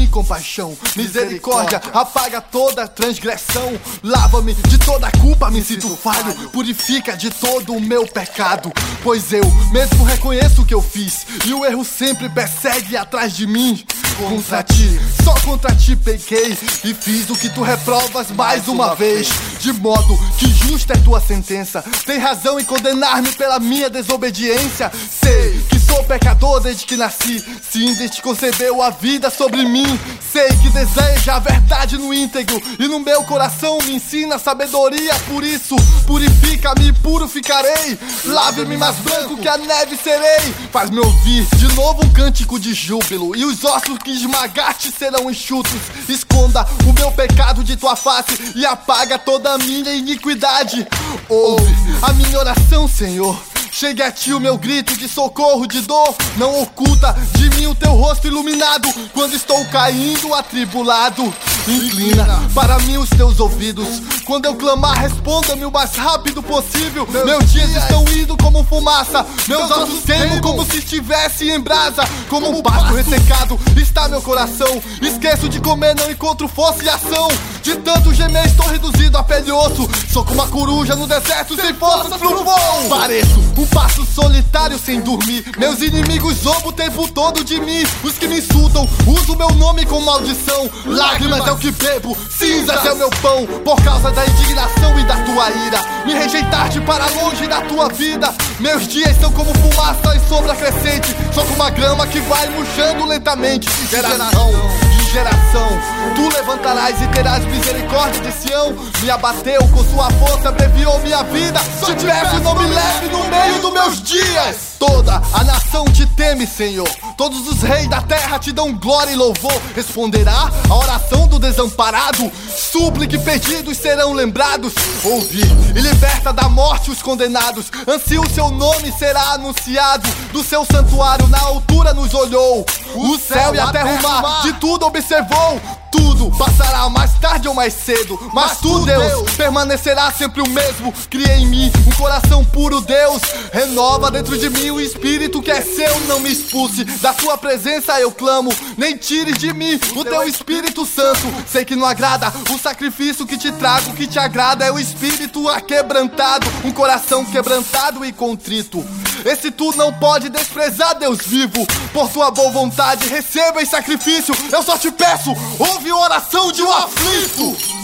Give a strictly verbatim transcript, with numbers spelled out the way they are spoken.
compaixão, misericórdia, apaga toda transgressão. Lava-me de toda culpa, me sinto falho, purifica de todo o meu pecado. Pois eu mesmo reconheço o que eu fiz, e o erro sempre persegue atrás de mim. Contra ti, só contra ti pequei, e fiz o que tu reprovas mais uma vez. De modo que justa é tua sentença, tem razão em condenar-me pela minha desobediência. Sei que sou pecador desde que nasci, sim, desde que concebeu a vida sobre mim. Sei que deseja a verdade no íntegro, e no meu coração me ensina a sabedoria. Por isso, purifica-me, puro ficarei, lave-me mais branco que a neve serei. Faz-me ouvir de novo um cântico de júbilo, e os ossos que esmagaste serão enxutos. Esconda o meu pecado de tua face, e apaga toda a minha iniquidade. Ouve a minha oração, Senhor, chegue a ti o meu grito de socorro, de dor. Não oculta de mim o teu rosto iluminado, quando estou caindo atribulado. Inclina para mim os teus ouvidos, quando eu clamar responda-me o mais rápido possível. Meus dias estão indo como fumaça, meus ossos queimam como se estivesse em brasa. Como um pasto ressecado está meu coração, esqueço de comer, não encontro força e ação. De tanto gemer estou reduzido a pele e osso, sou como uma coruja no deserto sem forças pro voo. Pareço um passo solitário sem dormir, meus inimigos zombam o tempo todo de mim. Os que me insultam usam meu nome com maldição. Lágrimas é o que bebo, cinzas é o meu pão, por causa da indignação e da tua ira. Me rejeitaste para longe da tua vida. Meus dias são como fumaça em sombra crescente, sou como uma grama que vai murchando lentamente. Geração de geração, tu levantarás e terás misericórdia de Sião. Me abateu com sua força, abreviou minha vida. Se te peço, não me leve no meio dos meus dias. Toda a nação te teme, Senhor, todos os reis da terra te dão glória e louvor. Responderá a oração do desamparado, súplica e pedidos serão lembrados. Ouvi e liberta da morte os condenados, ansio o seu nome será anunciado. Do seu santuário na altura nos olhou, o céu e a terra, o mar, de tudo observou. Tudo passará mais tarde ou mais cedo, mas tu, Deus, permanecerá sempre o mesmo. Cria em mim um coração puro, Deus, renova dentro de mim o espírito que é seu. Não me expulse da tua presença, eu clamo, nem tires de mim o teu Espírito Santo. Sei que não agrada o sacrifício que te trago, o que te agrada é o espírito aquebrantado, um coração quebrantado e contrito. Esse tu não pode desprezar, Deus vivo. Por tua boa vontade receba em sacrifício, eu só te peço, ouve a oração de um aflito.